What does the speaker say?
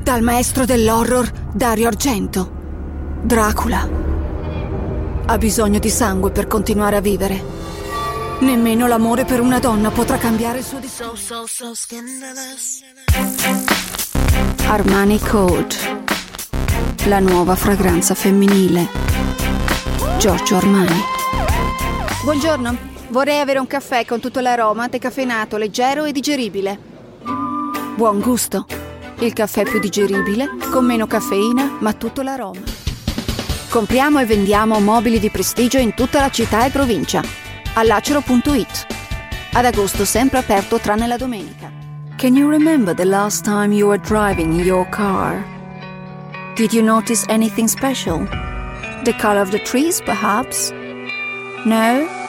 Dal maestro dell'horror Dario Argento. Dracula. Ha bisogno di sangue per continuare a vivere. Nemmeno l'amore per una donna potrà cambiare il suo destino. Armani Code. La nuova fragranza femminile. Giorgio Armani. Buongiorno, vorrei avere un caffè con tutto l'aroma, decaffeinato, leggero e digeribile. Buon gusto. Il caffè più digeribile, con meno caffeina, ma tutto l'aroma. Compriamo e vendiamo mobili di prestigio in tutta la città e provincia. Allacero.it. Ad agosto sempre aperto tranne la domenica. Can you remember the last time you were driving in your car? Did you notice anything special? The color of the trees, perhaps? No?